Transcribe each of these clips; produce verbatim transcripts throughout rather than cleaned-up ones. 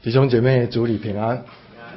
弟兄姐妹，主里平安，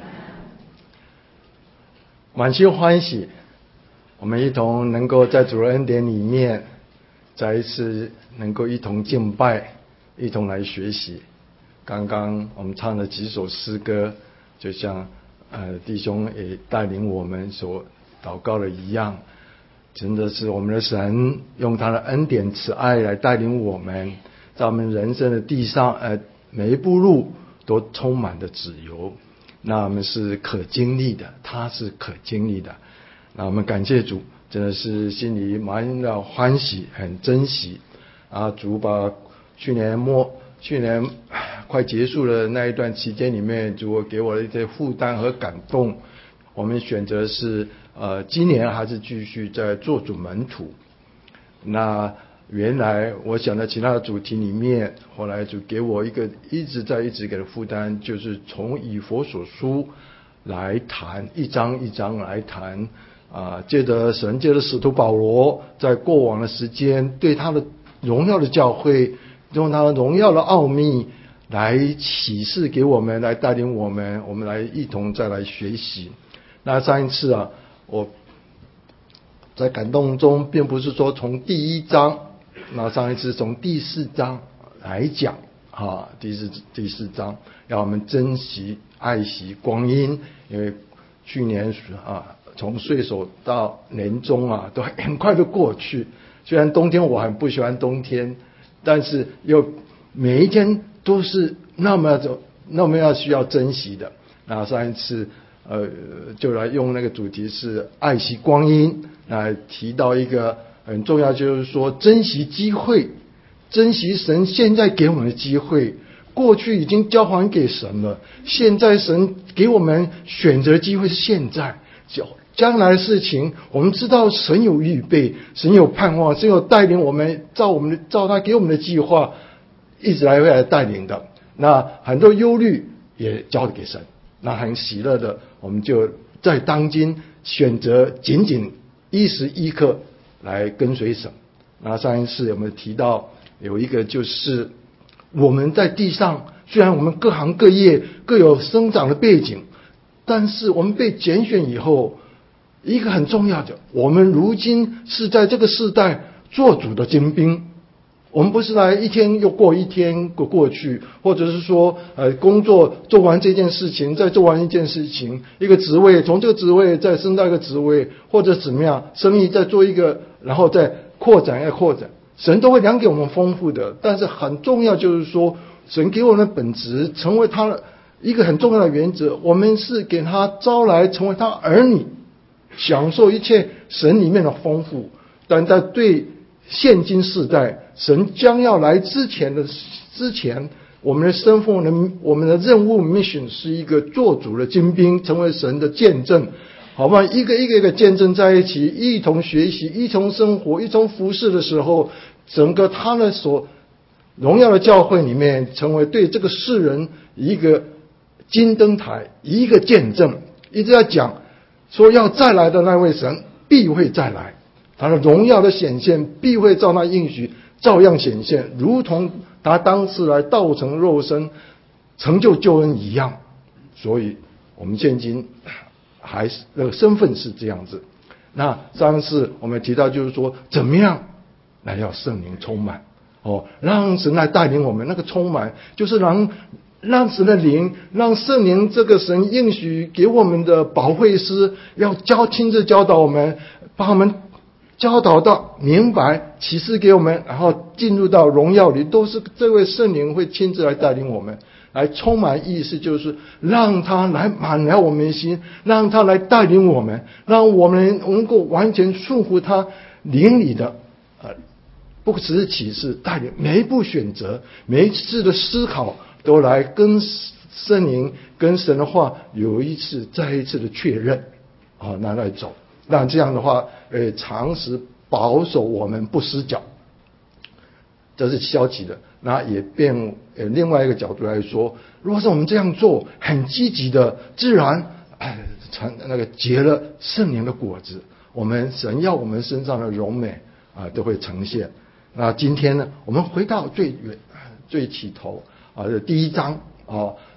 满心欢喜，我们一同能够在主的恩典里面，再一次能够一同敬拜，一同来学习。刚刚我们唱的几首诗歌，就像呃弟兄也带领我们所祷告的一样，真的是我们的神用他的恩典慈爱来带领我们，在我们人生的地上，呃每一步路都充满的自由，那我们是可经历的，他是可经历的。那我们感谢主，真的是心里满了欢喜，很珍惜啊！主把去年末、去年快结束的那一段期间里面，主给我的一些负担和感动。我们选择是呃，今年还是继续在做主门徒。那原来我想在其他的主题里面，后来就给我一个一直在一直给的负担，就是从以弗所书来谈，一章一章来谈啊，借着神借着使徒保罗在过往的时间对他的荣耀的教会，用他的荣耀的奥秘来启示给我们，来带领我们，我们来一同再来学习。那上一次啊，我在感动中并不是说从第一章，那上一次从第四章来讲啊，第四第四章要我们珍惜爱惜光阴，因为去年啊从岁首到年终啊都很快的过去。虽然冬天我很不喜欢冬天，但是又每一天都是那么那么要需要珍惜的。那上一次呃就来用那个主题是爱惜光阴，来提到一个很重要，就是说珍惜机会，珍惜神现在给我们的机会。过去已经交还给神了，现在神给我们选择机会是现在。将来的事情我们知道神有预备，神有盼望，神有带领我们，照我们的照他给我们的计划一直来会来带领的。那很多忧虑也交给神，那很喜乐的，我们就在当今选择仅仅一时一刻来跟随神。那上一次我们提到有一个，就是我们在地上虽然我们各行各业各有生长的背景，但是我们被拣选以后，一个很重要的，我们如今是在这个世代做主的精兵。我们不是来一天又过一天过过去，或者是说呃工作做完这件事情再做完一件事情，一个职位从这个职位再升到一个职位，或者怎么样，生意再做一个，然后再扩展要扩展，神都会量给我们丰富的。但是很重要就是说，神给我们的本质成为他的一个很重要的原则，我们是给他招来成为他儿女，享受一切神里面的丰富。但在对现今世代，神将要来之前的之前，我们的身份的我们的任务 mission 是一个做主的精兵，成为神的见证，好吧？一个一个一个见证在一起，一同学习，一同生活，一同服侍的时候，整个他的所荣耀的教会里面，成为对这个世人一个金灯台，一个见证。一直在讲说要再来的那位神必会再来，他的荣耀的显现必会照那应许照样显现，如同他当时来道成肉身成就救恩一样。所以我们现今还是那个身份是这样子。那上次我们提到就是说，怎么样来要圣灵充满哦，让神来带领我们。那个充满就是让让神的灵，让圣灵这个神应许给我们的保惠师，要教亲自教导我们，把我们教导到明白，启示给我们，然后进入到荣耀里，都是这位圣灵会亲自来带领我们，来充满。意思就是让他来满了我们的心，让他来带领我们，让我们能够完全顺服他灵里的呃，不只是启示带领，每一步选择，每一次的思考，都来跟圣灵跟神的话有一次再一次的确认啊，那来走。那这样的话，呃，长时保守我们不失脚，这是消极的。那也变呃另外一个角度来说，如果是我们这样做，很积极的，自然哎成那个结了圣灵的果子，我们神要我们身上的荣美啊都会呈现。那今天呢，我们回到最最起头啊，第一章啊，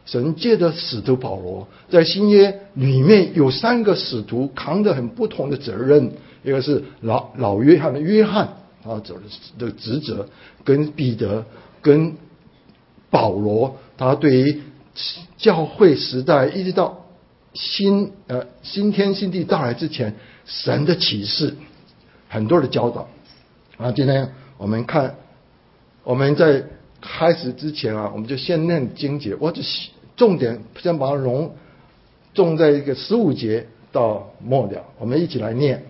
神借着使徒保罗，在新约里面有三个使徒扛着很不同的责任，一个是老老约翰的约翰啊的职责，跟彼得跟保罗，他对于教会时代一直到新呃新天新地到来之前，神的启示很多的教导啊。今天我们看，我们在开始之前啊，我们就先念经节，我就重点先把它融重在一个十五节到末了，我们一起来念。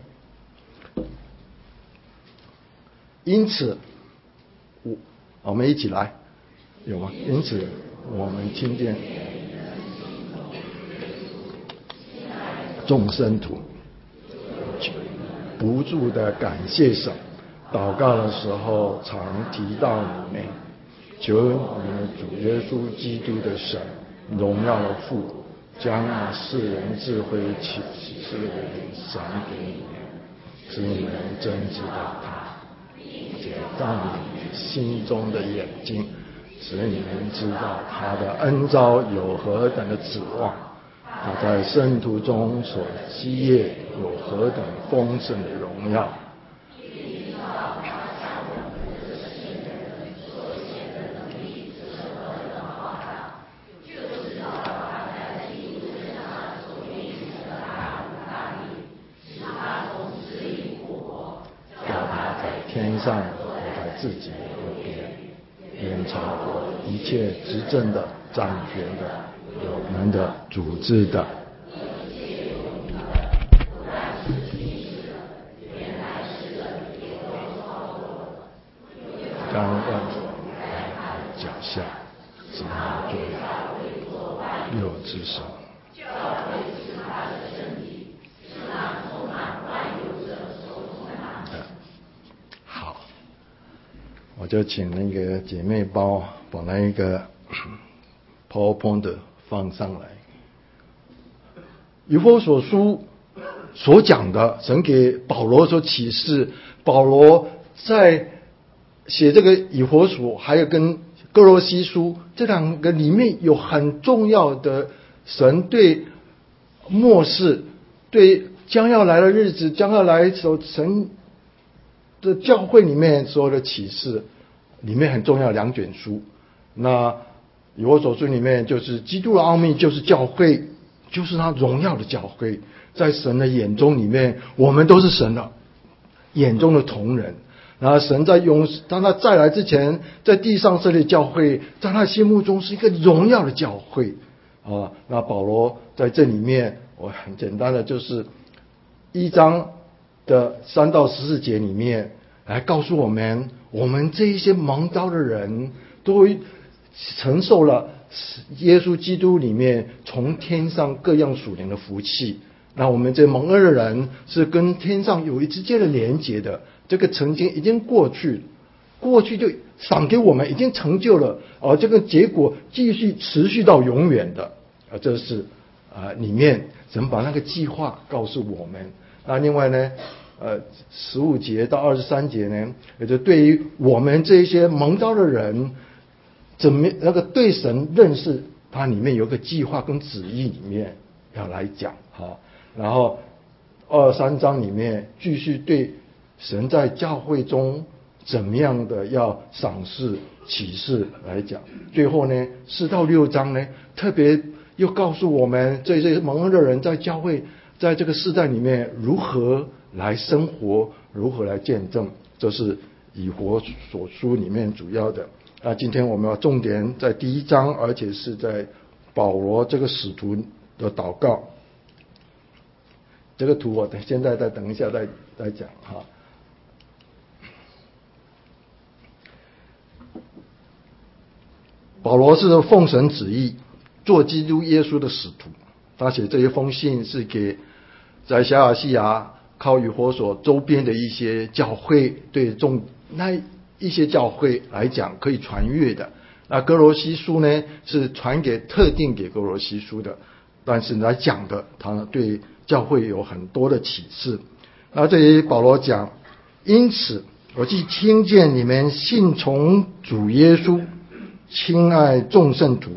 因此，我我们一起来，有吗？因此，我们听见众圣徒不住的感谢神，祷告的时候常提到你们，求你们主耶稣基督的神，荣耀的父，将那世人智慧启示的灵赏给你们，使你们真知道他，解放你心中的眼睛，使你们知道他的恩召有何等的指望，他在圣徒中所基业有何等丰盛的荣耀。天上和在自己右边，远超过一切执政的、掌权的、有能的、主治的。将万脚下，使他做六之首。我就请那个姐妹包把那一个 PowerPoint 放上来。以弗所书所讲的，神给保罗所启示，保罗在写这个以弗所，还有跟哥罗西书这两个里面有很重要的神对末世、对将要来的日子、将要来的时候，神的教会里面所有的启示，里面很重要的两卷书。那以弗所书里面就是基督的奥秘，就是教会，就是他荣耀的教会，在神的眼中里面，我们都是神的眼中的同人。然后神在永当他再来之前，在地上设立教会，在他心目中是一个荣耀的教会啊。那保罗在这里面，我很简单的就是一章的三到十四节里面来告诉我们，我们这一些蒙召的人都承受了耶稣基督里面从天上各样属灵的福气。那我们这蒙恩的人是跟天上有一直接的连结的，这个曾经已经过去，过去就赏给我们，已经成就了，而这个结果继续持续到永远的，啊，这是啊里面神把那个计划告诉我们。那另外呢，呃，十五节到二十三节呢，也就对于我们这些蒙召的人，怎么那个对神认识，它里面有个计划跟旨意里面要来讲哈。然后二三章里面继续对神在教会中怎么样的要赏识启示来讲。最后呢，四到六章呢，特别又告诉我们这些蒙恩的人在教会在这个世代里面如何来生活，如何来见证。这是以弗所书里面主要的。那今天我们要重点在第一章，而且是在保罗这个使徒的祷告。这个图我等现在再等一下再再讲哈。保罗是奉神旨意做基督耶稣的使徒，他写这一封信是给在小亚细亚靠以弗所周边的一些教会，对众那一些教会来讲可以传阅的。那哥罗西书呢，是传给特定给哥罗西书的，但是来讲的，他对教会有很多的启示。那这里保罗讲，因此我既听见你们信从主耶稣，亲爱众圣徒，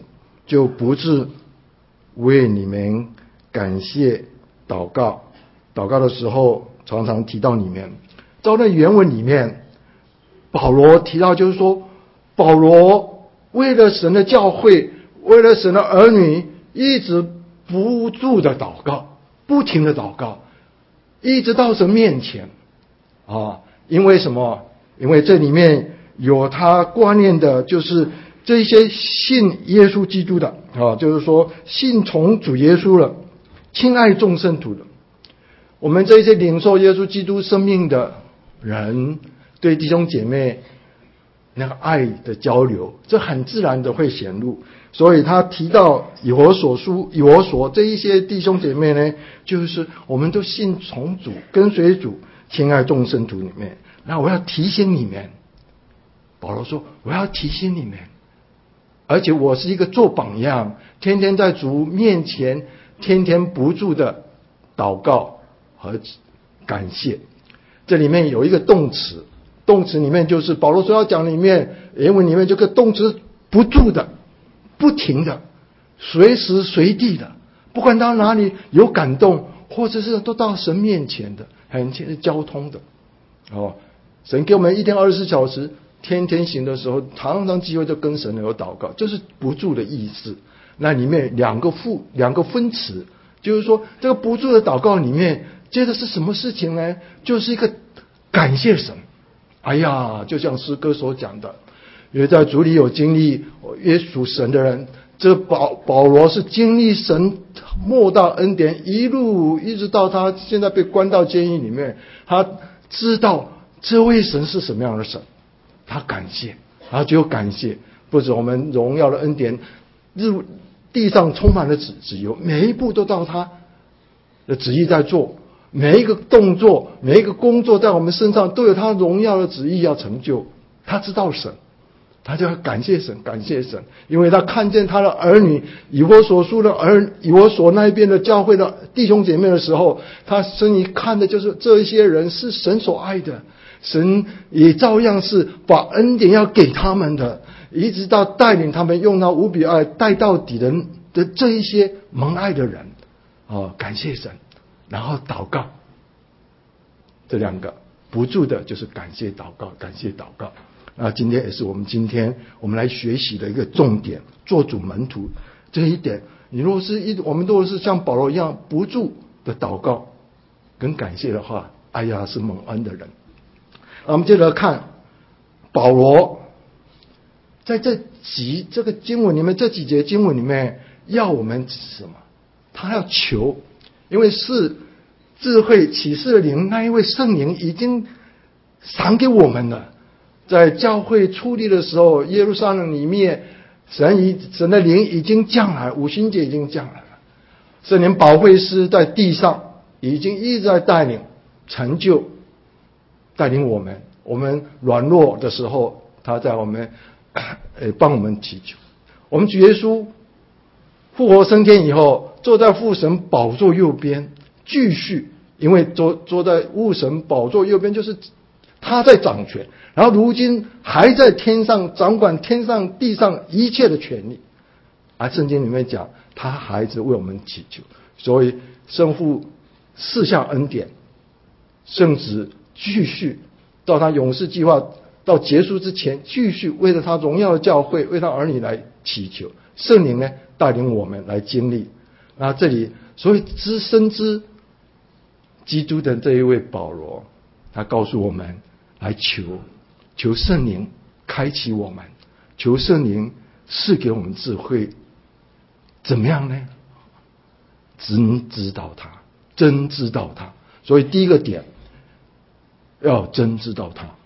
就不是为你们感谢祷告。祷告的时候常常提到你们，照那原文里面，保罗提到就是说，保罗为了神的教会，为了神的儿女，一直不住的祷告，不停的祷告，一直到神面前啊。因为什么？因为这里面有他观念的，就是这些信耶稣基督的啊，就是说信从主耶稣了，亲爱众圣徒的，我们这些领受耶稣基督生命的人，对弟兄姐妹那个爱的交流，这很自然的会显露。所以他提到以我所书以我所这一些弟兄姐妹呢，就是我们都信从主，跟随主，亲爱众圣徒里面。那我要提醒你们，保罗说我要提醒你们，而且我是一个做榜样，天天在主面前天天不住的祷告和感谢。这里面有一个动词，动词里面就是保罗说要讲里面原文里面这个动词不住的，不停的，随时随地的，不管到哪里有感动，或者是都到神面前的，很交通的哦。神给我们一天二十四小时，天天行的时候，常常机会就跟神有祷告，这是不住的意思。那里面两个副两个分词，就是说这个不住的祷告里面接的是什么事情呢？就是一个感谢神。哎呀，就像诗歌所讲的，因为在主里有经历耶稣神的人，这保保罗是经历神莫大恩典，一路一直到他现在被关到监狱里面，他知道这位神是什么样的神，他感谢，然后只有感谢。不止我们荣耀的恩典，日地上充满了自由，每一步都到他的旨意在做，每一个动作每一个工作在我们身上都有他荣耀的旨意要成就。他知道神，他就要感谢神，感谢神，因为他看见他的儿女，以我所述的儿以我所那边的教会的弟兄姐妹的时候，他心里看的就是这些人是神所爱的，神也照样是把恩典要给他们的，一直到带领他们用他无比爱带到底的的这一些蒙爱的人哦，感谢神，然后祷告。这两个不住的就是感谢祷告，感谢祷告。那今天也是我们今天我们来学习的一个重点，做主门徒这一点。你如果是一我们如果是像保罗一样不住的祷告跟感谢的话，哎呀，是蒙恩的人。那我们接着看保罗在这几这个经文里面，这几节经文里面要我们什么？他要求，因为是智慧启示的灵，那一位圣灵已经赏给我们了。在教会初立的时候，耶路撒冷里面，神已神的灵已经降来，五旬节已经降来了。圣灵保惠师在地上已经一直在带领成就，带领我们。我们软弱的时候，他在我们呃帮我们祈求。我们主耶稣复活升天以后，坐在父神宝座右边，继续，因为坐坐在父神宝座右边，就是他在掌权，然后如今还在天上掌管天上地上一切的权利。而圣经里面讲，他还是为我们祈求。所以圣父四项恩典，圣子继续到他永世计划到结束之前，继续为了他荣耀的教会，为他儿女来祈求。圣灵呢，带领我们来经历。那这里所以知深知基督的这一位保罗，他告诉我们来求求圣灵开启我们，求圣灵赐给我们智慧。怎么样呢？真知道他，真知道他。所以第一个点，要真知道他，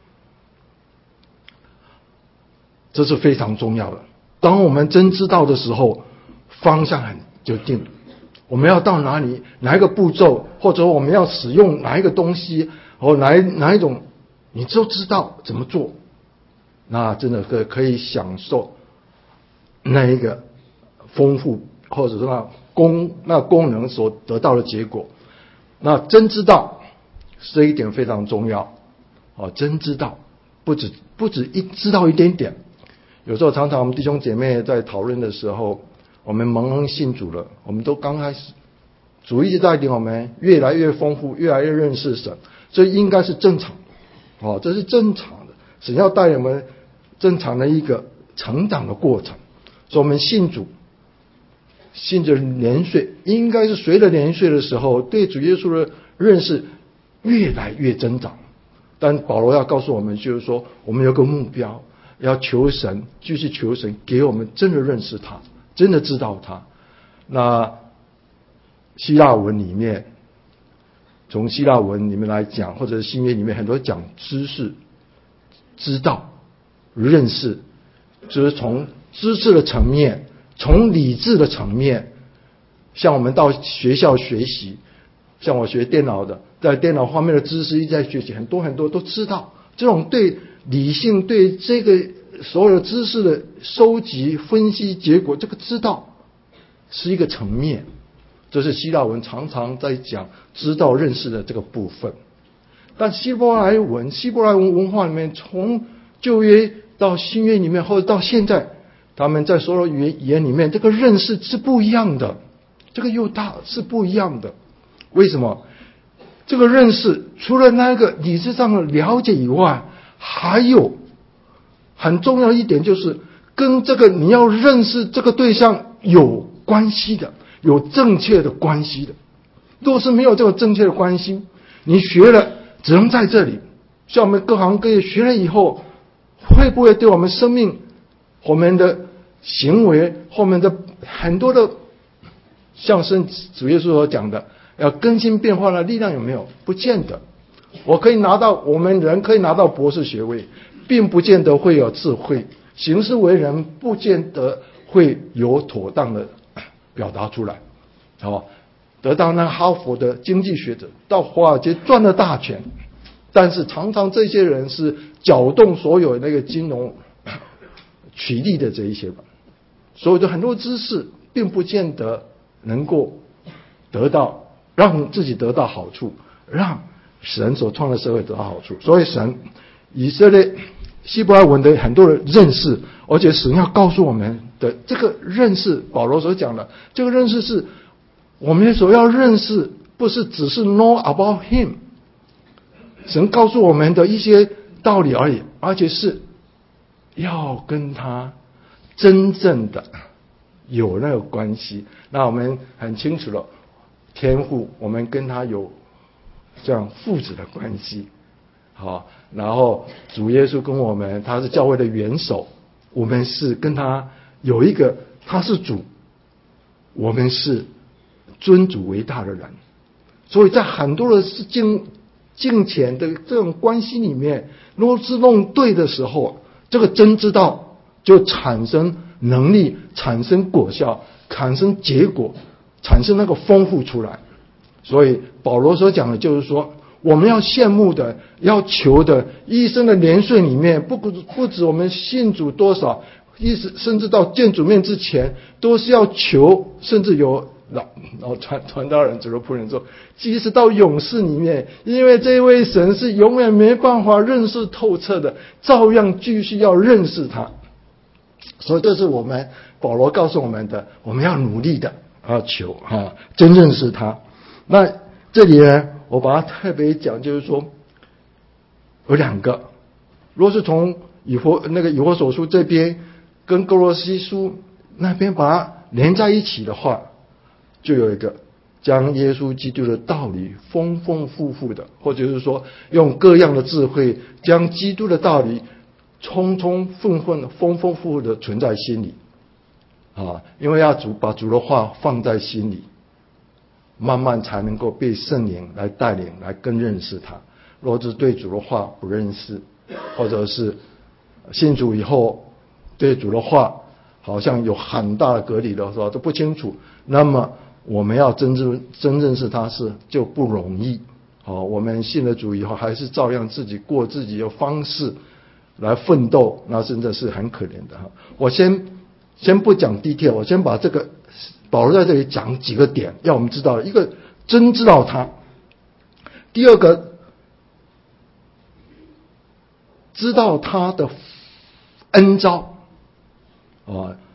这是非常重要的。当我们真知道的时候，方向很就定了。我们要到哪里，哪一个步骤，或者我们要使用哪一个东西，或哪一哪一种，你都知道怎么做，那真的可可以享受那一个丰富，或者说那功那功能所得到的结果。那真知道这一点非常重要哦，真知道不止不止一知道一点点。有时候常常我们弟兄姐妹在讨论的时候， 我们蒙恩信主了，我们都刚开始，主一直带领我们越来越丰富，越来越认识神，这应该是正常的，哦，这是正常的，神要带领我们正常的一个成长的过程。所以我们信主，信着年岁，应该是随着年岁的时候，对主耶稣的认识越来越增长。但保罗要告诉我们，就是说我们有个目标，要求神，继续求神给我们真的认识他，真的知道他。那希腊文里面，从希腊文里面来讲，或者新约里面很多讲知识、知道、认识，就是从知识的层面，从理智的层面，像我们到学校学习，像我学电脑的，在电脑方面的知识一直在学习，很多很多都知道。这种对理性、对这个所有知识的收集、分析结果，这个知道是一个层面。这是希腊文常常在讲知道认识的这个部分。但希伯来文希伯来文文化里面，从旧约到新约里面，或者到现在，他们在所有语言语言里面，这个认识是不一样的，这个又大是不一样的。为什么？这个认识除了那个理智上的了解以外，还有很重要一点，就是跟这个你要认识这个对象有关系的，有正确的关系的。若是没有这个正确的关系，你学了只能在这里。像我们各行各业学了以后，会不会对我们生命、我们的行为、后面的很多的，像圣主耶稣所讲的，要更新变化的力量有没有？不见得。我可以拿到，我们人可以拿到博士学位，并不见得会有智慧，行事为人不见得会有妥当的表达出来。好，得到那哈佛的经济学者，到华尔街赚了大钱，但是常常这些人是搅动所有那个金融取利的这一些吧，所有的很多知识并不见得能够得到让自己得到好处，让神所创的社会得到好处。所以神以色列希伯来文的很多的认识，而且神要告诉我们的这个认识，保罗所讲的这个认识是我们所要认识，不是只是 know about him， 神告诉我们的一些道理而已，而且是要跟他真正的有那个关系。那我们很清楚了，天父我们跟他有这样父子的关系，好，然后主耶稣跟我们，他是教会的元首，我们是跟他有一个，他是主，我们是尊主为大的人。所以在很多的敬敬虔的这种关系里面，如果是弄对的时候，这个真知道就产生能力，产生果效，产生结果，产生那个丰富出来。所以保罗所讲的就是说，我们要羡慕的，要求的，一生的年岁里面，不不止我们信主多少，一直甚至到见主面之前，都是要求，甚至有老老传传道人主的仆人说，即使到勇士里面，因为这位神是永远没办法认识透彻的，照样继续要认识他。所以这是我们保罗告诉我们的，我们要努力的要求啊，真认识他。那这里呢，我把它特别讲，就是说有两个，如果是从以弗那个以弗所书这边跟哥罗西书那边把它连在一起的话，就有一个将耶稣基督的道理丰丰富富的，或者是说用各样的智慧将基督的道理充充分分丰丰富富的存在心里啊，因为要主把主的话放在心里，慢慢才能够被圣灵来带领，来更认识他。若是对主的话不认识，或者是信主以后对主的话好像有很大的隔离的时候都不清楚，那么我们要真正真认识他是就不容易。好，我们信了主以后还是照样自己过自己的方式来奋斗，那真的是很可怜的。我先先不讲 detail， 我先把这个保罗在这里讲几个点，要我们知道，一个真知道他，第二个知道他的恩召啊，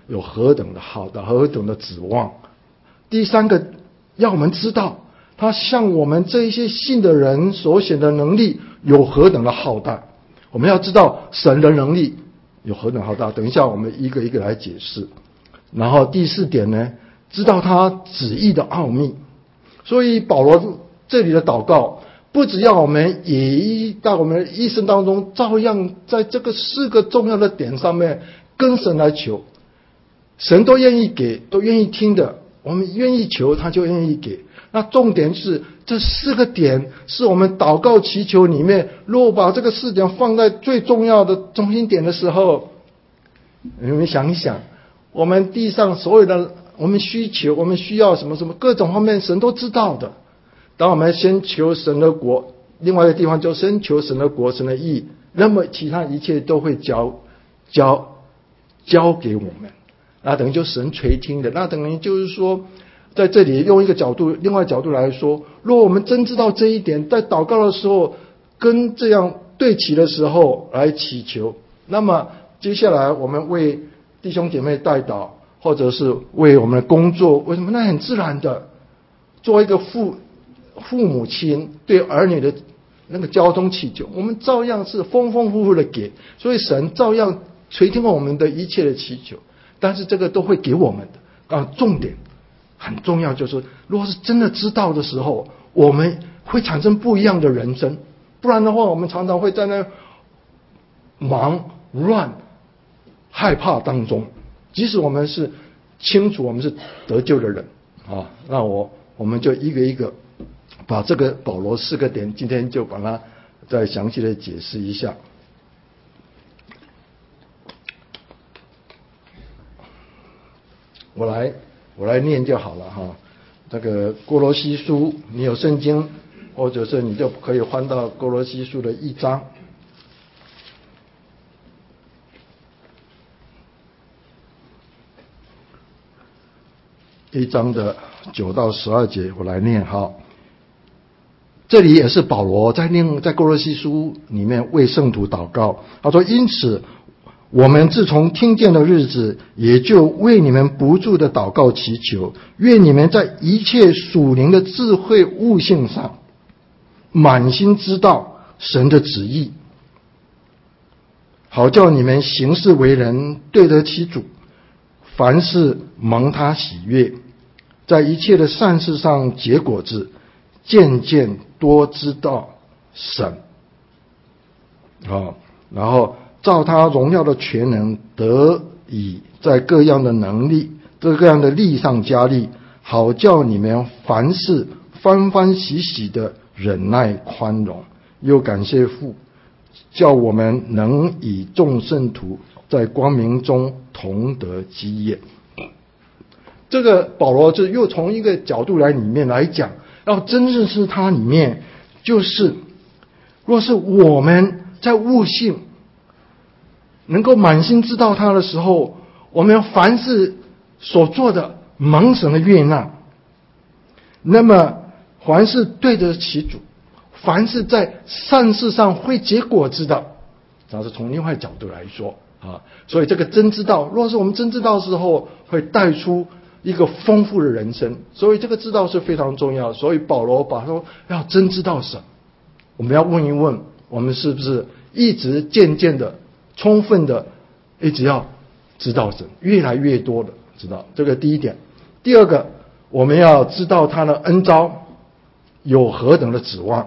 有何等的浩大，何等的指望。第三个，要我们知道他向我们这一些信的人所显的能力有何等的浩大。我们要知道神的能力有何等浩大，等一下我们一个一个来解释。然后第四点呢，知道他旨意的奥秘。所以保罗这里的祷告，不只要我们也在我们一生当中照样在这个四个重要的点上面跟神来求，神都愿意给，都愿意听的，我们愿意求他就愿意给。那重点是这四个点是我们祷告祈求里面，如果把这个四点放在最重要的中心点的时候，你们想一想，我们地上所有的我们需求，我们需要什么什么各种方面，神都知道的。当我们先求神的国，另外一个地方就先求神的国，神的义，那么其他一切都会交交交给我们。那等于就神垂听的。那等于就是说，在这里用一个角度，另外角度来说，如果我们真知道这一点，在祷告的时候跟这样对齐的时候来祈求，那么接下来我们为弟兄姐妹代祷，或者是为我们的工作，为什么？那很自然的，作为一个父父母亲对儿女的那个交通祈求，我们照样是丰丰富富的给，所以神照样垂听我们的一切的祈求。但是这个都会给我们的啊，重点很重要，就是如果是真的知道的时候，我们会产生不一样的人生。不然的话，我们常常会在那忙乱害怕当中，即使我们是清楚我们是得救的人啊，那我我们就一个一个把这个保罗四个点，今天就把它再详细的解释一下。我来我来念就好了哈。这个哥罗西书，你有圣经，或者是你就可以翻到哥罗西书的一章，一章的九到十二节，我来念哈。这里也是保罗在念，在哥罗西书里面为圣徒祷告，他说：因此我们自从听见的日子，也就为你们不住的祷告祈求，愿你们在一切属灵的智慧悟性上，满心知道神的旨意，好叫你们行事为人对得起主，凡事蒙他喜悦，在一切的善事上结果子，渐渐多知道神。好，然后照他荣耀的全能，得以在各样的能力、各样的力上加力，好叫你们凡事欢欢喜喜的忍耐宽容。又感谢父，叫我们能以众圣徒在光明中同得基业。这个保罗就又从一个角度来里面来讲，要真正是他里面，就是若是我们在悟性能够满心知道他的时候，我们凡事所做的蒙神的悦纳，那么凡是对得起主，凡是在善事上会结果子的，这是从另外角度来说啊。所以这个真知道，若是我们真知道的时候，会带出一个丰富的人生。所以这个知道是非常重要。所以保罗把说要真知道神，我们要问一问，我们是不是一直渐渐的充分的一直要知道神，越来越多的知道，这个第一点。第二个，我们要知道他的恩召有何等的指望。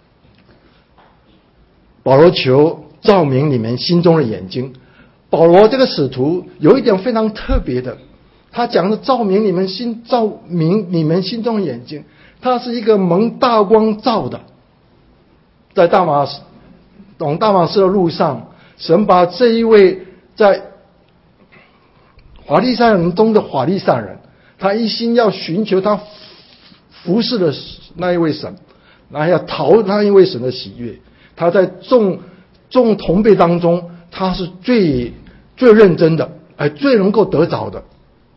保罗求照明你们心中的眼睛。保罗这个使徒有一点非常特别的，他讲的照明你们心，照明你们心中的眼睛，他是一个蒙大光照的。在大马士往大马士的路上，神把这一位在法利赛人中的法利赛人，他一心要寻求他服侍的那一位神，那要讨那一位神的喜悦。他在众众同辈当中，他是最最认真的，哎，最能够得着的。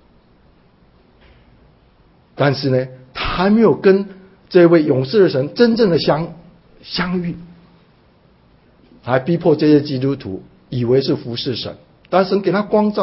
但是呢，他还没有跟这位永世的神真正的相相遇，还逼迫这些基督徒以为是服侍神，但神给他光照，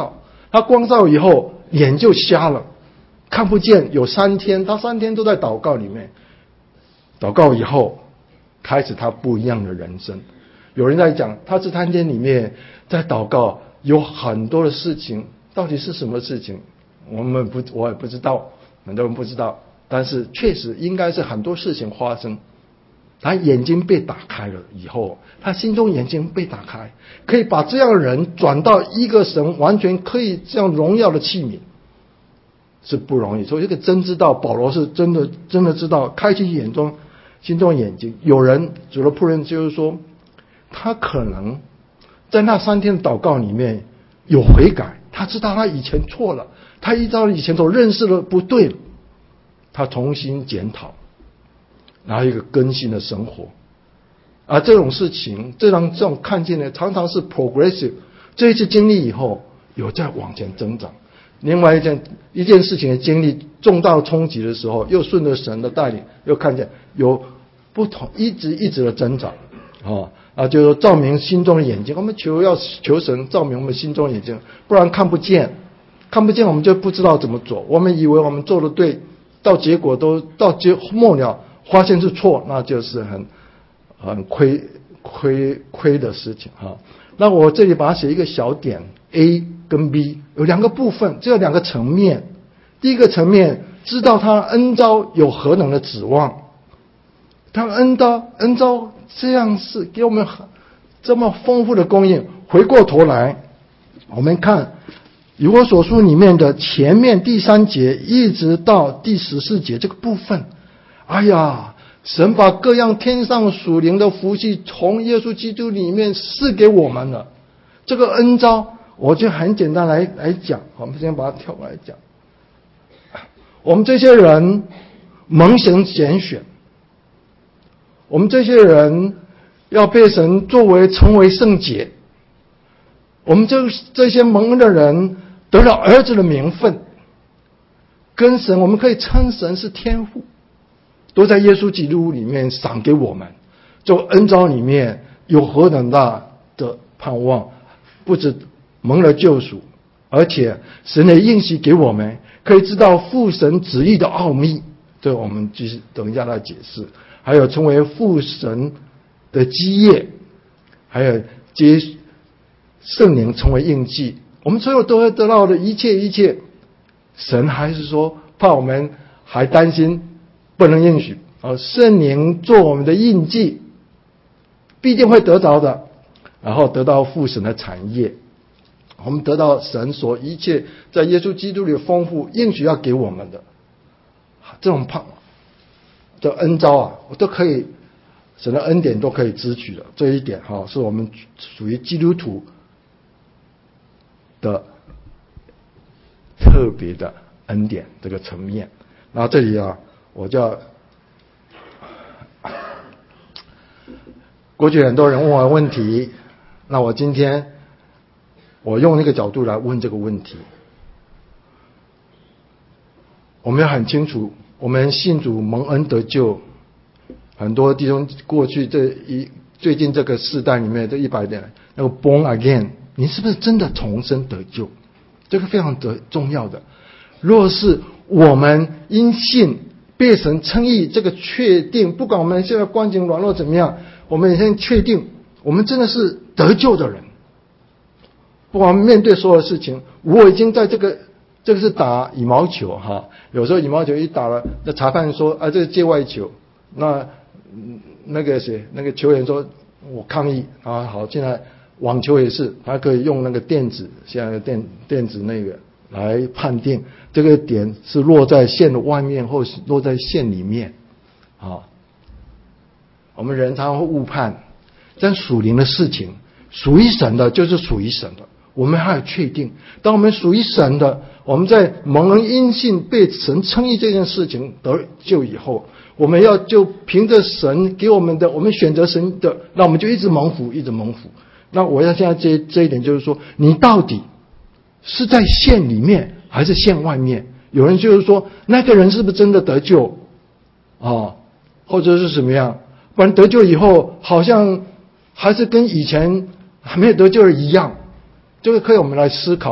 他光照以后眼就瞎了，看不见。有三天，他三天都在祷告里面，祷告以后开始他不一样的人生。有人在讲他这三天里面在祷告，有很多的事情，到底是什么事情我们不我也不知道，很多人不知道，但是确实应该是很多事情发生。他眼睛被打开了以后，他心中眼睛被打开，可以把这样的人转到一个神完全可以这样荣耀的器皿，是不容易。所以这个真知道，保罗是真的真的知道，开启眼中心中眼睛。有人主的仆人就是说，他可能在那三天的祷告里面有悔改，他知道他以前错了，他依照以前所认识的不对了，他重新检讨，然后一个更新的生活。而这种事情，这种这种看见呢，常常是 progressive。这一次经历以后，有在往前增长。另外一件一件事情的经历重大冲击的时候，又顺着神的带领，又看见有不同，一直一直的增长。啊啊，就是说照明心中的眼睛，我们求要求神照明我们心中的眼睛，不然看不见，看不见我们就不知道怎么做。我们以为我们做的对，到结果都到结末了发现是错，那就是很很亏亏亏的事情哈。那我这里把它写一个小点 A 跟 B 有两个部分，这有两个层面。第一个层面，知道他恩召有何等的指望，他恩召恩召这样是给我们这么丰富的供应。回过头来我们看以弗所书里面的前面第三节一直到第十四节这个部分，哎呀，神把各样天上属灵的福气从耶稣基督里面赐给我们了。这个恩召我就很简单来来讲，我们先把它跳过来讲。我们这些人蒙神拣选，我们这些人要被神作为成为圣洁，我们这这些蒙恩的人得了儿子的名分，跟神我们可以称神是天父，都在耶稣基督里面赏给我们。这恩召里面有何等大的盼望，不止蒙了救赎，而且神的应许给我们可以知道父神旨意的奥秘，这我们继续等一下来解释。还有成为父神的基业，还有接圣灵成为印记，我们所有都会得到的一切一切，神还是说怕我们还担心不能应许，而圣灵做我们的印记，必定会得着的，然后得到父神的产业。我们得到神所一切在耶稣基督里的丰富应许要给我们的这种盼的恩召啊，我都可以，神的恩典都可以支取的。这一点哈，是我们属于基督徒的特别的恩典这个层面。然后这里啊，我就要过去很多人问我问题，那我今天我用那个角度来问这个问题。我们要很清楚，我们信主蒙恩得救，很多弟兄过去这一最近这个世代里面这一百年那个 born again， 你是不是真的重生得救？这个非常的重要的。若是我们因信被神称义，这个确定，不管我们现在光景软弱怎么样，我们先确定我们真的是得救的人。不管我们面对所有的事情，我已经在这个这个是打羽毛球哈，有时候羽毛球一打了，那裁判说啊这是界外球，那那个谁那个球员说我抗议啊，好，现在网球也是，他可以用那个电子，现在的电电子那个来判定这个点是落在线的外面或是落在线里面啊。我们人常常会误判，但属灵的事情，属于神的就是属于神的。我们还要确定，当我们属于神的，我们在蒙恩因信被神称义这件事情得救以后，我们要就凭着神给我们的，我们选择神的，那我们就一直蒙福，一直蒙福。那我要现在这这一点就是说，你到底是在线里面还是线外面？有人就是说，那个人是不是真的得救啊？或者是什么样？不然得救以后，好像还是跟以前还没有得救的一样。这个可以我们来思考，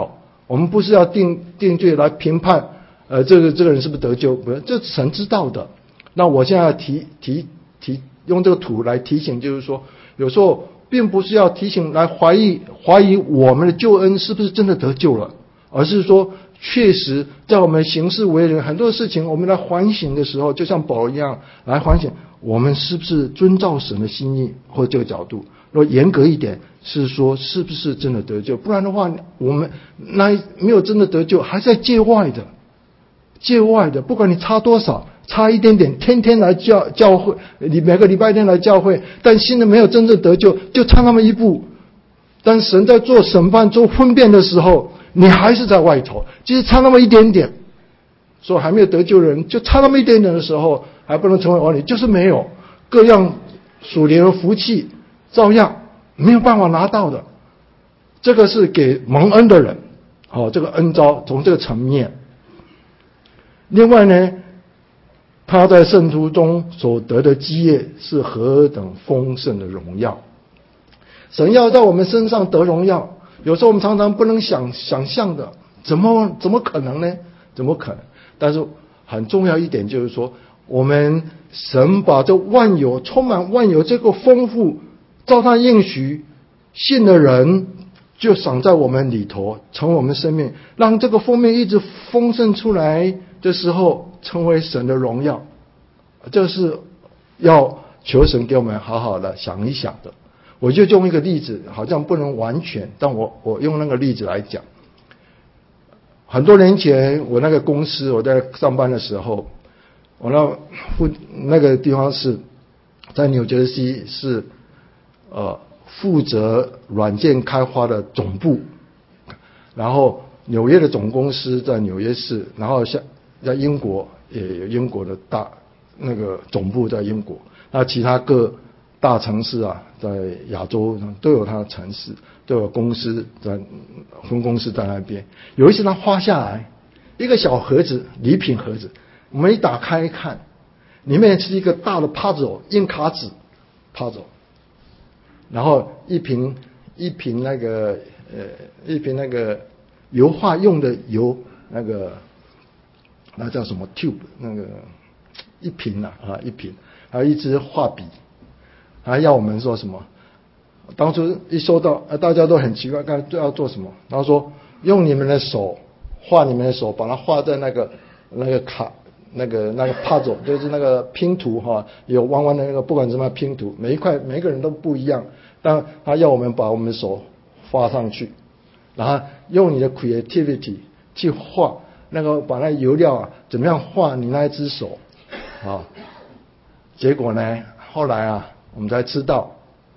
我们不是要定定罪来评判，呃，这个这个人是不是得救？不是，这神知道的。那我现在提提提用这个图来提醒，就是说，有时候并不是要提醒来怀疑怀疑我们的救恩是不是真的得救了，而是说，确实在我们行事为人很多事情，我们来反省的时候，就像保罗一样来反省，我们是不是遵照神的心意，或者这个角度。如果严格一点，是说是不是真的得救？不然的话，我们那没有真的得救，还在界外的，界外的，不管你差多少，差一点点，天天来教教会，你每个礼拜天来教会，但心里没有真正得救，就差那么一步。但神在做审判、做分辨的时候，你还是在外头，即使差那么一点点，说还没有得救的人，就差那么一点点的时候，还不能成为儿女，就是没有各样属灵的福气。照样没有办法拿到的，这个是给蒙恩的人，哦，这个恩召从这个层面。另外呢，他在圣徒中所得的基业是何等丰盛的荣耀。神要在我们身上得荣耀，有时候我们常常不能想想象的，怎么怎么可能呢？怎么可能？但是很重要一点就是说，我们神把这万有充满万有这个丰富。照他应许，信的人就赏在我们里头，成为我们生命，让这个封面一直丰盛出来的时候，成为神的荣耀。这是要求神给我们好好的想一想的。我就用一个例子，好像不能完全，但我我用那个例子来讲。很多年前，我那个公司我在上班的时候，我那负那个地方是在纽泽西是。呃，负责软件开发的总部，然后纽约的总公司在纽约市，然后像在英国也有英国的大那个总部在英国，那其他各大城市啊，在亚洲都有它的城市，都有公司在分公司在那边。有一次他发下来一个小盒子，礼品盒子，我们一打开一看，里面是一个大的 puzzle 印卡纸 puzzle。然后一瓶一瓶那个呃一瓶那个油画用的油那个那叫什么 tube 那个一瓶啊啊一瓶，还有一支画笔，还要我们说什么？当初一收到，大家都很奇怪，看要做什么？然后说用你们的手画你们的手，把它画在那个那个卡。那个那个 puzzle 就是那个拼图哈，有弯弯的那个，不管什么拼图，每一块每一个人都不一样，但他要我们把我们手画上去，然后用你的 creativity 去画那个，把那油料啊怎么样画你那一只手啊？结果呢，后来啊，我们才知道，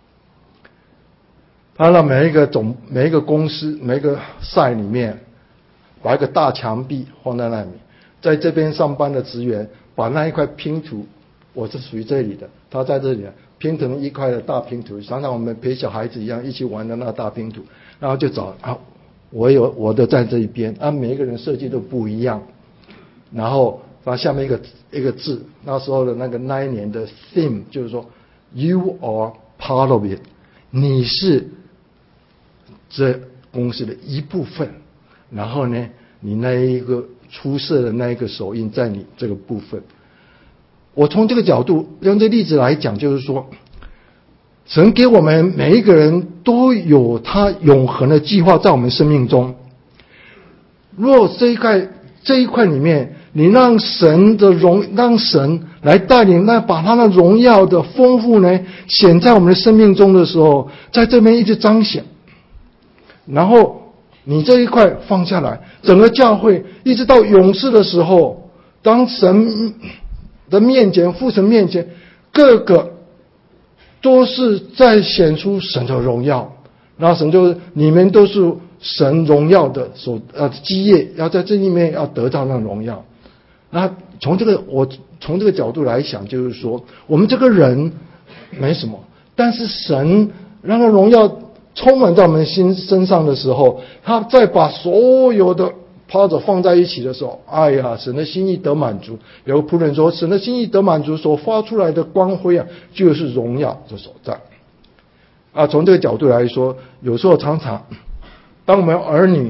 他让每一个总每一个公司每一个赛里面，把一个大墙壁放在那里。在这边上班的职员把那一块拼图，我是属于这里的，他在这里拼成一块的大拼图，想想我们陪小孩子一样一起玩的那个大拼图，然后就找啊，我有我的在这一边，啊，每一个人设计都不一样，然后它下面一个一个字，那时候的那个那一年的 theme 就是说 ，You are part of it， 你是这公司的一部分，然后呢，你那一个。出色的那一个手印在你这个部分。我从这个角度用这个例子来讲，就是说神给我们每一个人都有他永恒的计划在我们生命中。若这一块这一块里面，你让神的荣让神来带领，那把他的荣耀的丰富呢显在我们的生命中的时候，在这边一直彰显，然后你这一块放下来，整个教会一直到永世的时候，当神的面前父神面前，各个都是在显出神的荣耀，然后神就是你们都是神荣耀的所呃基业，要在这里面要得到那荣耀。那从这个我从这个角度来想，就是说我们这个人没什么，但是神让他荣耀充满在我们心身上的时候，他再把所有的趴着放在一起的时候，哎呀，神的心意得满足。有个仆人说，神的心意得满足所发出来的光辉啊，就是荣耀的所在。啊，从这个角度来说，有时候常常当我们儿女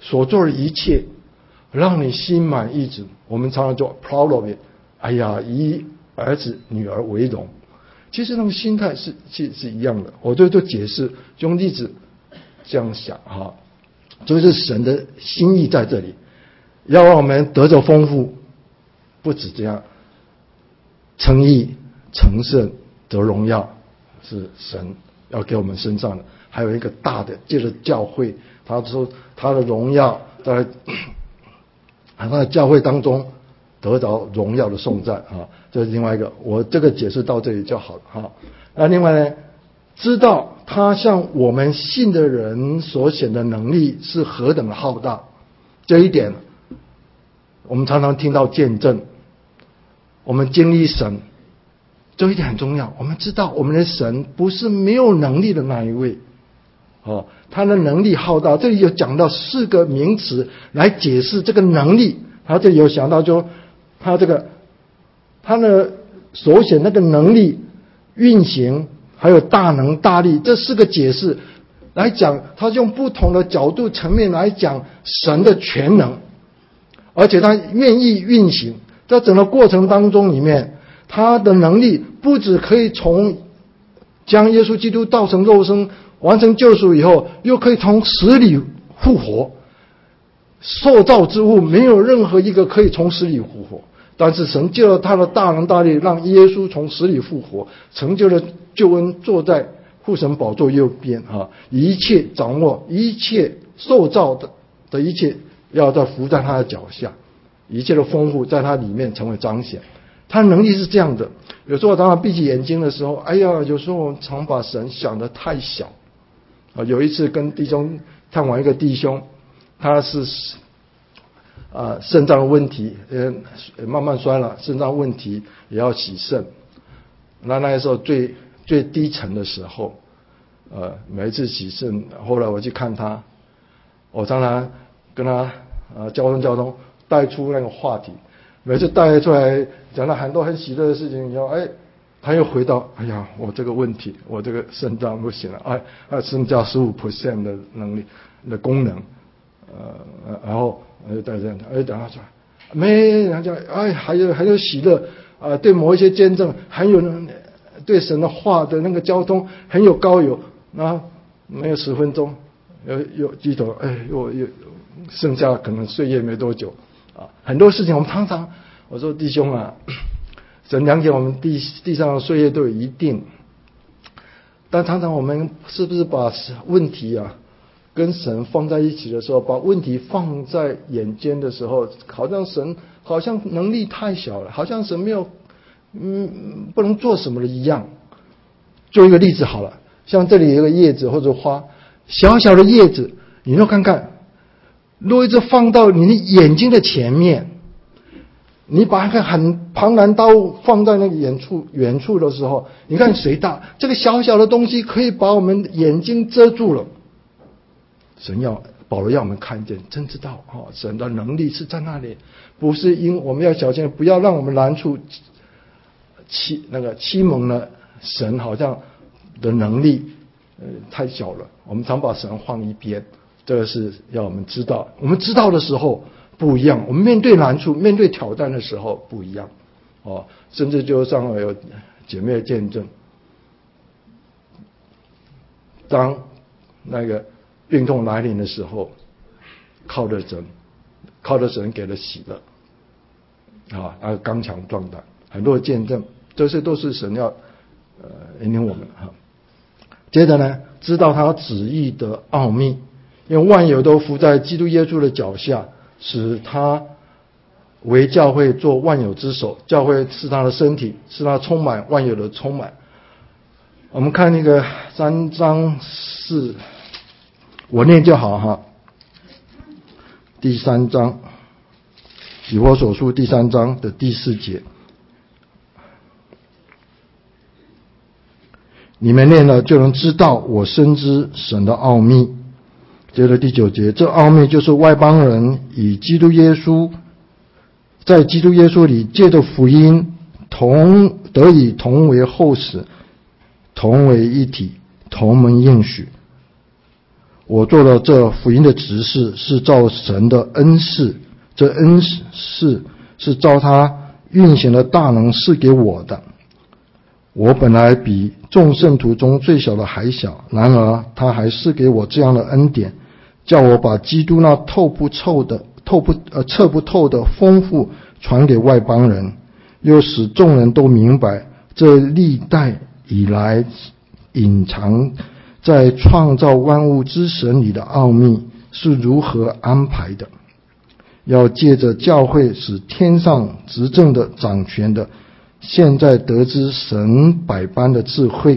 所做的一切，让你心满意足。我们常常做 proud of it， 哎呀，以儿子女儿为荣。其实那个心态是是是一样的。我就就解释用例子这样想哈，就是神的心意在这里，要让我们得着丰富，不止这样，称义、成圣、得荣耀，是神要给我们身上的。还有一个大的，借着教会，他说他的荣耀在他的教会当中得着荣耀的颂赞啊，这是另外一个。我这个解释到这里就好了哈。那另外呢，知道他向我们信的人所显的能力是何等的浩大，这一点我们常常听到见证，我们经历神，这一点很重要。我们知道我们的神不是没有能力的那一位。哦，他的能力浩大，这里有讲到四个名词来解释这个能力。他这里有想到就他这个他的所显那个能力运行，还有大能大力，这四个解释来讲，他用不同的角度层面来讲神的全能，而且他愿意运行在整个过程当中里面，他的能力不只可以从将耶稣基督道成肉身完成救赎以后，又可以从死里复活。受造之物没有任何一个可以从死里复活，但是神借了他的大能大力，让耶稣从死里复活，成就了救恩，坐在父神宝座右边啊！一切掌握，一切受造的的一切，要在伏在他的脚下，一切的丰富在他里面成为彰显。他的能力是这样的。有时候我常常闭起眼睛的时候，哎呀，有时候我常把神想得太小啊。有一次跟弟兄探望一个弟兄，他是啊肾脏问题，呃慢慢衰了，肾脏问题也要洗肾。那那时候最最低沉的时候，呃每一次洗肾，后来我去看他，我常常跟他啊交通交通带出那个话题。每次带出来讲了很多很喜乐的事情以后，哎，他又回到，哎呀，我这个问题，我这个肾脏不行了，哎，啊，剩下十五 percent 的能力的功能，呃，然后就带这样，哎，等他说，没，然后讲，哎，还有还有喜乐啊、呃，对某一些见证很有，对神的话的那个交通很有高有，然后没有十分钟，又又低头，哎，又又剩下可能岁月没多久。啊，很多事情我们常常，我说弟兄啊，神量给我们地地上的岁月都有一定，但常常我们是不是把问题啊跟神放在一起的时候，把问题放在眼尖的时候，好像神好像能力太小了，好像神没有嗯不能做什么的一样。做一个例子好了，像这里有一个叶子或者花，小小的叶子，你就看看。如果一直放到你的眼睛的前面，你把那个很庞然刀放在那个远处远处的时候，你看谁大？这个小小的东西可以把我们眼睛遮住了。神要保罗要我们看见，真知道哦，神的能力是在那里，不是因我们要小心，不要让我们难处欺那个欺蒙了神，好像的能力呃太小了。我们常把神放一边。这个是要我们知道，我们知道的时候不一样，我们面对难处、面对挑战的时候不一样，哦，甚至就上面有姐妹的见证，当那个病痛来临的时候，靠着神，靠着神给了喜乐，啊，那个刚强壮胆，很多的见证，这些都是神要呃引领我们哈。接着呢，知道他旨意的奥秘。因为万有都伏在基督耶稣的脚下，使他为教会做万有之首。教会是他的身体，是他充满万有的充满。我们看那个三章四，我念就好哈。第三章，以弗所书第三章的第四节，你们念了就能知道，我深知神的奥秘。接着第九节，这奥秘就是外邦人以基督耶稣，在基督耶稣里借着福音同得以同为后嗣，同为一体，同蒙应许。 我做了这福音的执事，是照神的恩赐，这恩赐是照他运行的大能赐给我的。我本来比众圣徒中最小的还小，然而他还是给我这样的恩典，叫我把基督那透不透的、透不呃测不透的丰富传给外邦人，又使众人都明白这历代以来隐藏在创造万物之神里的奥秘是如何安排的，要借着教会使天上执政的掌权的现在得知神百般的智慧。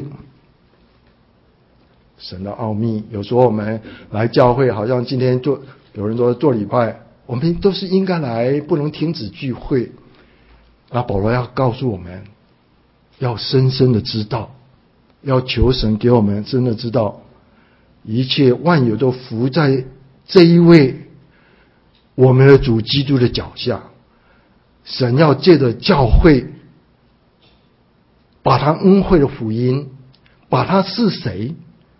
神的奥秘，有时候我们来教会，好像今天做有人说做礼拜，我们都是应该来，不能停止聚会。那保罗要告诉我们，要深深的知道，要求神给我们真的知道，一切万有都伏在这一位我们的主基督的脚下。神要借着教会，把他恩惠的福音，把他是谁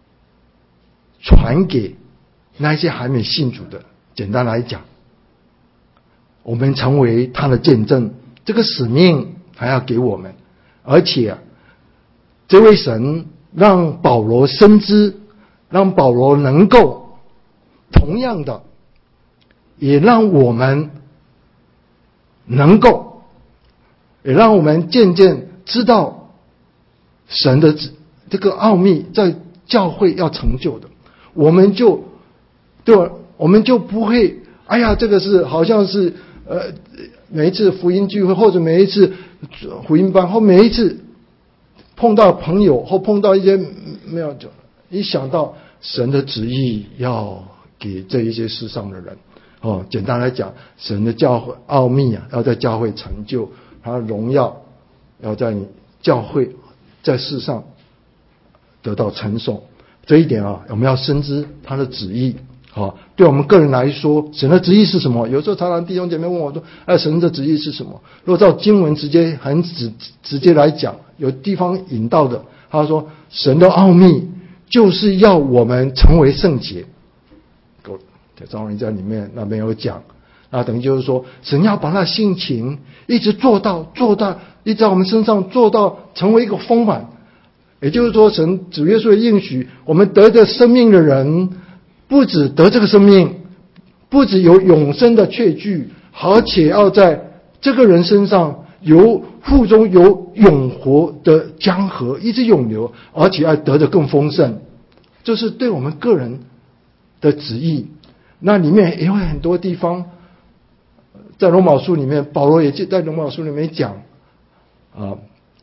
传给那些还没信主的。简单来讲，我们成为他的见证，这个使命还要给我们。而且这位神让保罗深知，让保罗能够同样的也让我们能够，也让我们渐渐知道神的这个奥秘在教会要成就的，我们就对吧？我们就不会，哎呀，这个是好像是呃，每一次福音聚会或者每一次福音班或每一次碰到朋友或碰到一些没有，就一想到神的旨意要给这一些世上的人。哦，简单来讲，神的教会奥秘啊，要在教会成就，他的荣耀要在你教会在世上得到称颂。这一点啊，我们要深知他的旨意。好，对我们个人来说，神的旨意是什么？有时候常常弟兄姐妹问我说：“哎，神的旨意是什么？”如果照经文直接很直直接来讲，有地方引到的，他说：“神的奥秘就是要我们成为圣洁。”张荣在里面那边有讲，那等于就是说，神要把那性情一直做到做到，一直在我们身上做到成为一个丰满。也就是说，神主耶稣的应许，我们得着生命的人，不只得这个生命，不只有永生的确据，而且要在这个人身上有腹中有永活的江河一直永流，而且要得着更丰盛。这是对我们个人的旨意。那里面也有很多地方，在罗马书里面，保罗也在罗马书里面讲啊，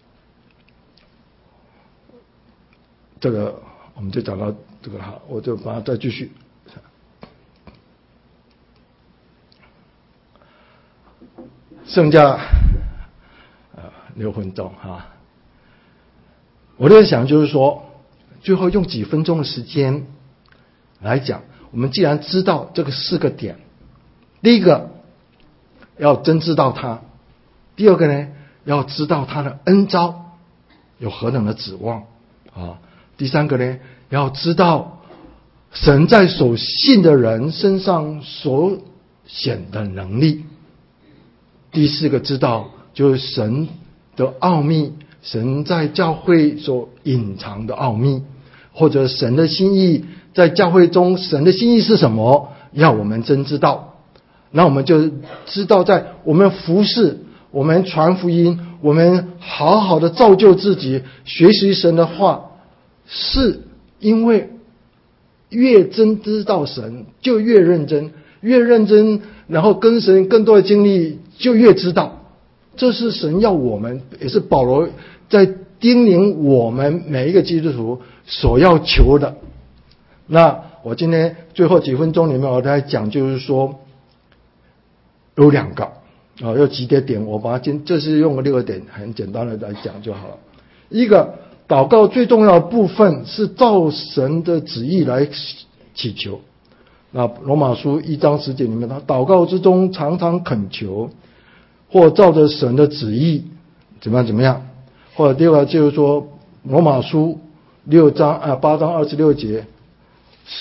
这个我们就讲到这个哈，我就把它再继续。剩下呃六分钟哈，我在想就是说，最后用几分钟的时间来讲。我们既然知道这个四个点，第一个要真知道他，第二个呢要知道他的恩召有何等的指望啊，第三个呢要知道神在所信的人身上所显的能力，第四个知道就是神的奥秘，神在教会所隐藏的奥秘，或者神的心意，在教会中神的心意是什么，要我们真知道。那我们就知道，在我们服侍，我们传福音，我们好好的造就自己，学习神的话，是因为越真知道神就越认真，越认真，然后跟神更多的经历就越知道。这是神要我们，也是保罗在叮咛我们每一个基督徒所要求的。那我今天最后几分钟里面，我来讲，就是说有两个啊，有几个点，我把它今这是用个六个点，很简单的来讲就好了。一个，祷告最重要的部分是照神的旨意来祈求。那罗马书一章十节里面，他祷告之中常常恳求，或照着神的旨意怎么样怎么样。或者第二个就是说，罗马书六章啊八章二十六节。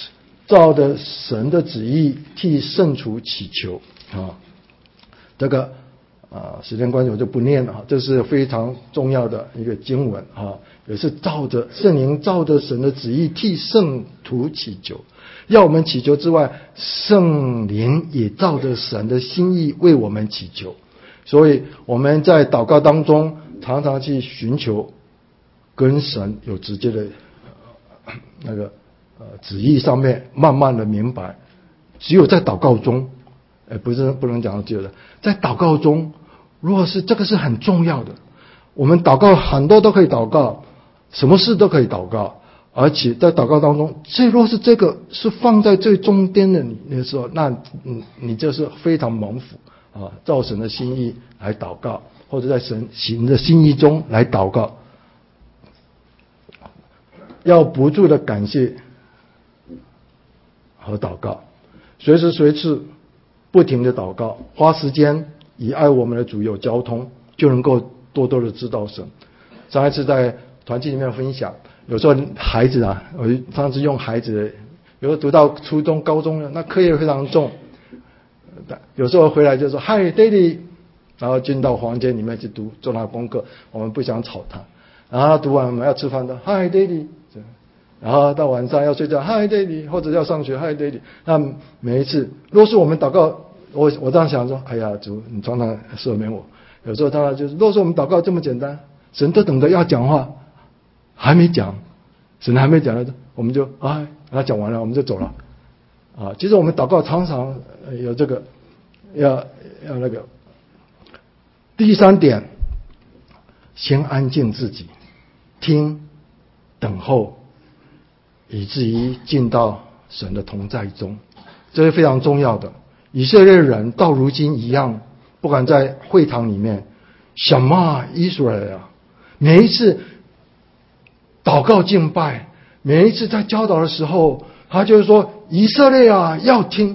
照着神的旨意替圣徒祈求啊。这个啊，时间关系我就不念了，这是非常重要的一个经文啊，也是照着圣灵照着神的旨意替圣徒祈求。要我们祈求之外，圣灵也照着神的心意为我们祈求。所以我们在祷告当中常常去寻求跟神有直接的、呃、那个呃旨意上面慢慢的明白。只有在祷告中，呃不是不能讲到只有的，在祷告中，如果是这个是很重要的，我们祷告很多都可以祷告，什么事都可以祷告。而且在祷告当中，这若是这个是放在最中间的你的时候，那你你就是非常蒙福啊！照神的心意来祷告，或者在神行的心意中来祷告，要不住的感谢和祷告，随时随地不停的祷告，花时间以爱我们的主有交通，就能够多多的知道神。上一次在团契里面分享，有时候孩子啊，我上次用孩子，有时候读到初中、高中了，那课业非常重，有时候回来就说 Hi Daddy， 然后进到房间里面去读做他的功课，我们不想吵他，然后他读完我们要吃饭的 Hi Daddy， 然后到晚上要睡觉 Hi Daddy， 或者要上学 Hi Daddy。那每一次如果是我们祷告，我我这样想说，哎呀主，你常常赦免我。有时候他就是，如果说我们祷告这么简单，神都等着要讲话，还没讲，神还没讲呢，我们就哎，他讲完了，我们就走了啊。其实我们祷告常常有这个，要要那个。第三点，先安静自己，听，等候，以至于进到神的同在中，这是非常重要的。以色列人到如今一样，不管在会堂里面，什么以色列啊，每一次祷告敬拜，每一次在教导的时候，他就是说以色列啊要听。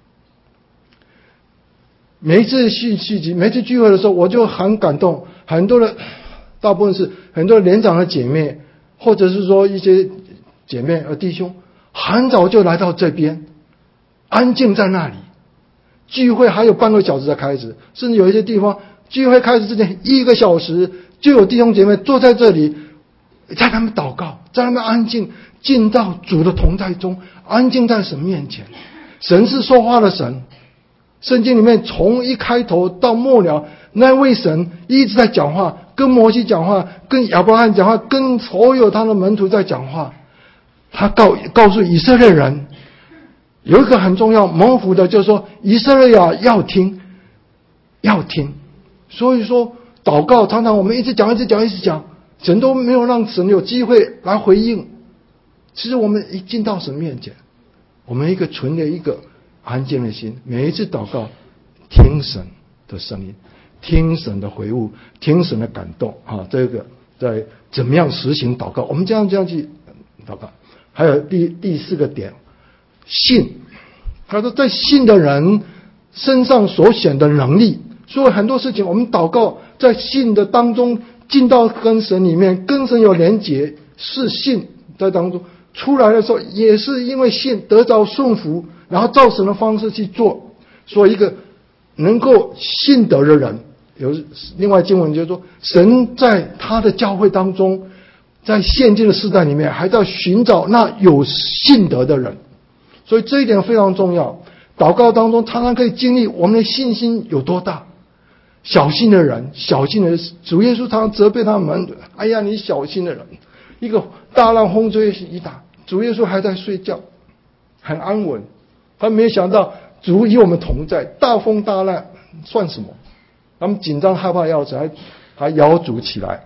每一次续续集，每一次聚会的时候，我就很感动。很多的，大部分是很多年长的姐妹，或者是说一些姐妹和弟兄，很早就来到这边，安静在那里。聚会还有半个小时才开始，甚至有一些地方聚会开始之前一个小时，就有弟兄姐妹坐在这里，在他们祷告，在他们安静，进到主的同在中，安静在神面前。神是说话的神。圣经里面从一开头到末了，那位神一直在讲话，跟摩西讲话，跟亚伯拉罕讲话，跟所有他的门徒在讲话。他告告诉以色列人，有一个很重要蒙福的，就是说以色列啊要听，要听。所以说祷告常常我们一直讲一直讲一直讲，神都没有让神有机会来回应。其实我们一进到神面前，我们一个存的一个安静的心，每一次祷告听神的声音，听神的回复，听神的感动啊！这个在怎么样实行祷告，我们这样这样去祷告。还有第第四个点，信。他说在信的人身上所显的能力，所以很多事情我们祷告在信的当中进到跟神里面，跟神有连结，是信在当中出来的时候，也是因为信得着顺服，然后照神的方式去做。所以一个能够信德的人，有另外经文就是说，神在他的教会当中，在现今的世代里面还在寻找那有信德的人。所以这一点非常重要。祷告当中常常可以经历我们的信心有多大。小心的人，小心的人，主耶稣常常责备他们，哎呀你小心的人，一个大浪风吹一打，主耶稣还在睡觉，很安稳。他没有想到主与我们同在，大风大浪算什么？他们紧张害怕要死，还还摇主起来，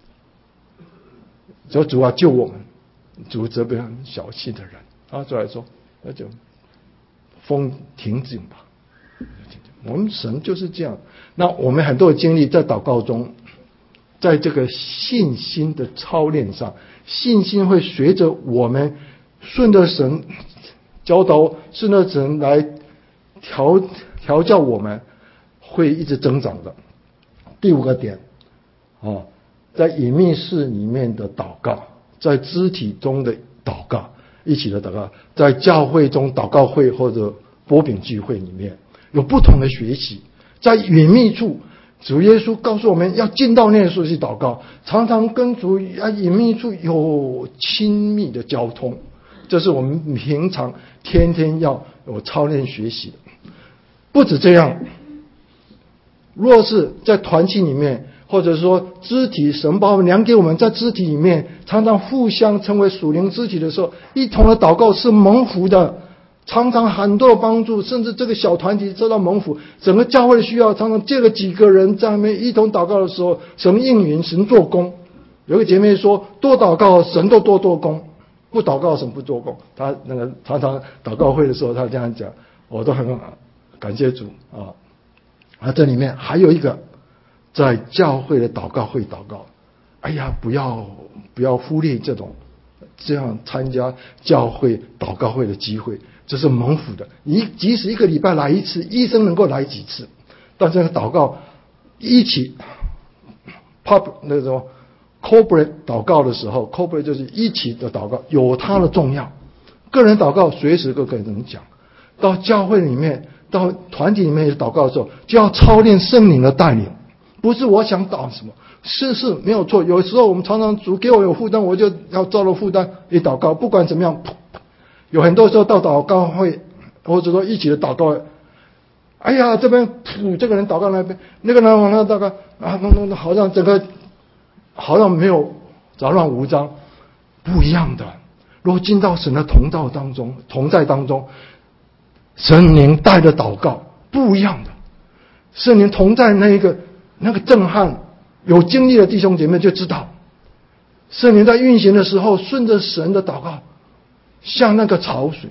说主啊救我们。主责备很小气的人，他出来说那就风停止吧。我们神就是这样。那我们很多的经历在祷告中，在这个信心的操练上，信心会随着我们顺着神教导，顺着神来调调教我们，会一直增长的。第五个点啊，在隐密室里面的祷告，在肢体中的祷告， 一起的祷告，在教会中祷告会或者擘饼聚会里面有不同的学习。在隐秘处，主耶稣告诉我们要进到那处去祷告，常常跟主啊隐秘处有亲密的交通，这是我们平常天天要有操练学习的。不止这样，若是在团契里面，或者说肢体，神把量给我们在肢体里面常常互相成为属灵肢体的时候，一同的祷告是蒙福的，常常很多的帮助，甚至这个小团体受到蒙福，整个教会的需要常常借了几个人在那边一同祷告的时候，神应允，神做工。有个姐妹说，多祷告神都多做工，不祷告神不做工。她那个常常祷告会的时候她这样讲，我都很感谢主啊。啊，这里面还有一个在教会的祷告会祷告，哎呀，不要不要忽略这种这样参加教会祷告会的机会，这是蒙福的。你即使一个礼拜来一次，一生能够来几次，但这个祷告一起 pub 那种 corporate 祷告的时候 ，corporate 就是一起的祷告，有它的重要。个人祷告随时都可以这么讲，到教会里面，到团体里面祷告的时候，就要操练圣灵的带领。不是我想祷什么，是是没有错。有时候我们常常主给我有负担，我就要照着负担一祷告。不管怎么样，有很多时候到祷告会，或者说一起的祷告，哎呀，这边噗，这个人祷告那边，那个人往那祷告啊，弄弄好像整个好像没有杂乱无章，不一样的。如果进到神的同道当中，同在当中，圣灵带着祷告不一样的，圣灵同在那一个。那个震撼，有经历的弟兄姐妹就知道，圣灵在运行的时候，顺着神的祷告，像那个潮水，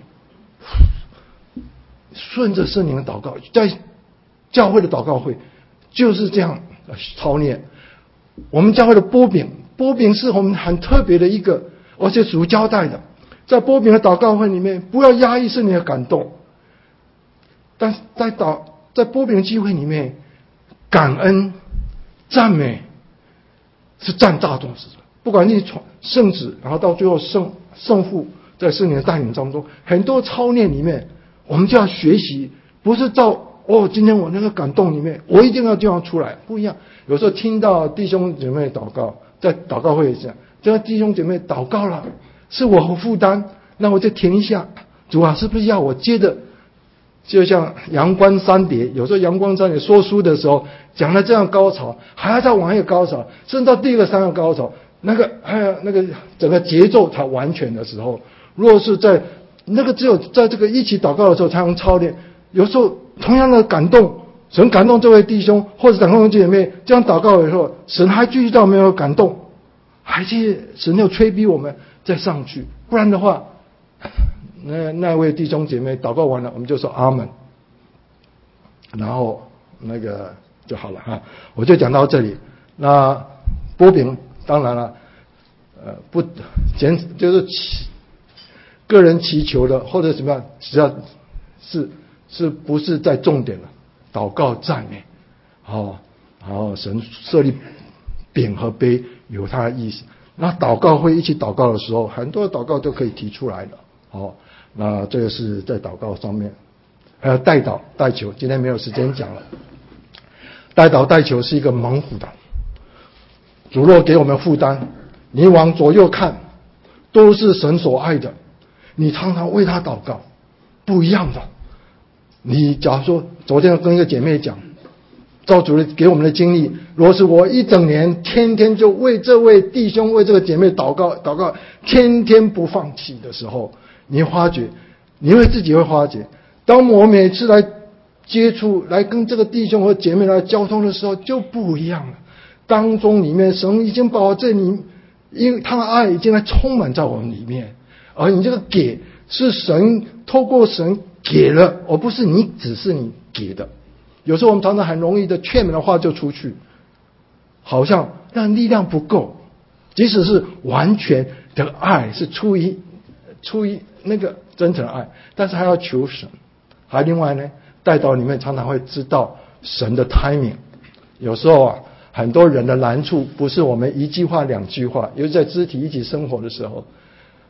顺着圣灵的祷告，在教会的祷告会就是这样操练。我们教会的擘饼，擘饼是我们很特别的一个，而且主交代的，在擘饼的祷告会里面，不要压抑圣灵的感动，但是在祷在擘饼的机会里面。感恩、赞美是占大多数的，不管你从圣子，然后到最后圣圣父，在圣灵的带领当中，很多操练里面，我们就要学习，不是照哦，今天我那个感动里面，我一定要这样出来，不一样。有时候听到弟兄姐妹祷告，在祷告会上，这个弟兄姐妹祷告了，是我负担，那我就停一下，主啊，是不是要我接着？就像阳光三叠，有时候阳光三叠说书的时候讲了这样高潮，还要再往一个高潮，甚至到第二个三个高潮，那个哎呀，那个整个节奏才完全的时候，如果是在那个只有在这个一起祷告的时候才能操练。有时候同样的感动，神感动这位弟兄或者感动姐妹，这样祷告的时候，神还继续到没有感动，还是神要催逼我们再上去，不然的话。那那位弟兄姐妹祷告完了，我们就说阿们，然后那个就好了哈。我就讲到这里。那擘饼当然了，呃，不简就是祈个人祈求的或者什么样，只要是是不是在重点了？祷告赞美，好，然后神设立饼和杯有它的意思。那祷告会一起祷告的时候，很多祷告都可以提出来的，好。那这个是在祷告上面，还有代祷代求，今天没有时间讲了。代祷代求是一个蒙福的，主若给我们负担，你往左右看，都是神所爱的，你常常为他祷告，不一样的。你假如说昨天跟一个姐妹讲，照主给我们的经历，如果是我一整年天天就为这位弟兄为这个姐妹祷告祷告，天天不放弃的时候，你发觉，你会自己会发觉，当我每次来接触、来跟这个弟兄和姐妹来交通的时候，就不一样了。当中里面，神已经把我这里，因为他的爱已经来充满在我们里面，而你这个给是神透过神给了，而不是你只是你给的。有时候我们常常很容易的劝勉的话就出去，好像让力量不够。即使是完全的爱，是出于出于那个真诚的爱，但是还要求神。还另外呢，带到里面常常会知道神的 timing。有时候啊，很多人的难处不是我们一句话两句话，尤其在肢体一起生活的时候，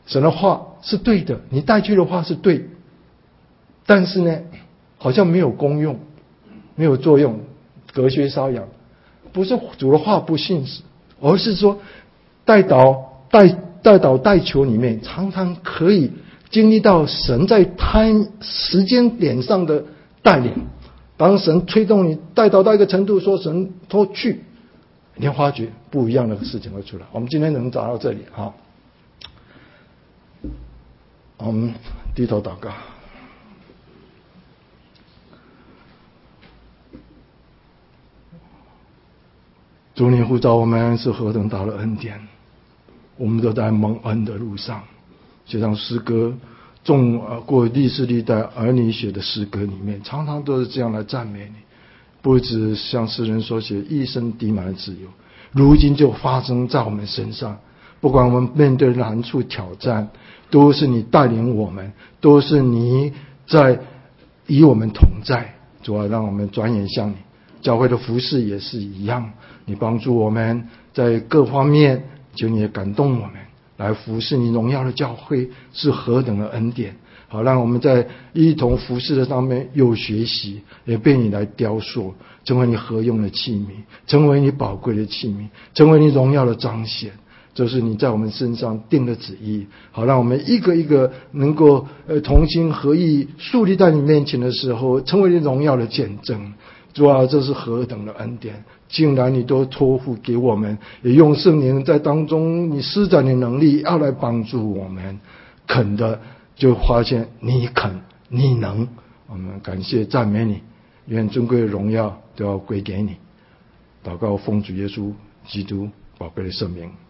神的话是对的，你带去的话是对，但是呢，好像没有功用，没有作用，隔靴搔痒。不是主的话不信实，而是说带祷带带祷带求里面，常常可以经历到神在time时间点上的带领。当神推动你带祷到一个程度，说神说去，你会发觉不一样的事情会出来。我们今天能找到这里哈，我们低头祷告。主，你呼召我们是何等大的恩典，我们都在蒙恩的路上。就像诗歌众呃过历世历代儿女写的诗歌里面，常常都是这样来赞美你。不只像诗人所写一生滴满了自由，如今就发生在我们身上。不管我们面对难处挑战，都是你带领我们，都是你在与我们同在。主啊，让我们转眼向你。教会的服事也是一样，你帮助我们在各方面，求你也感动我们来服事你荣耀的教会，是何等的恩典。好，让我们在一同服事的上面有学习，也被你来雕塑，成为你合用的器皿，成为你宝贵的器皿，成为你荣耀的彰显。这是你在我们身上定的旨意。好，让我们一个一个能够呃同心合意树立在你面前的时候，成为你荣耀的见证。主啊，这是何等的恩典，竟然你都托付给我们，也用圣灵在当中你施展的能力要来帮助我们。肯的就发现你肯你能，我们感谢赞美你，愿尊贵的荣耀都要归给你。祷告奉主耶稣基督宝贵的圣名。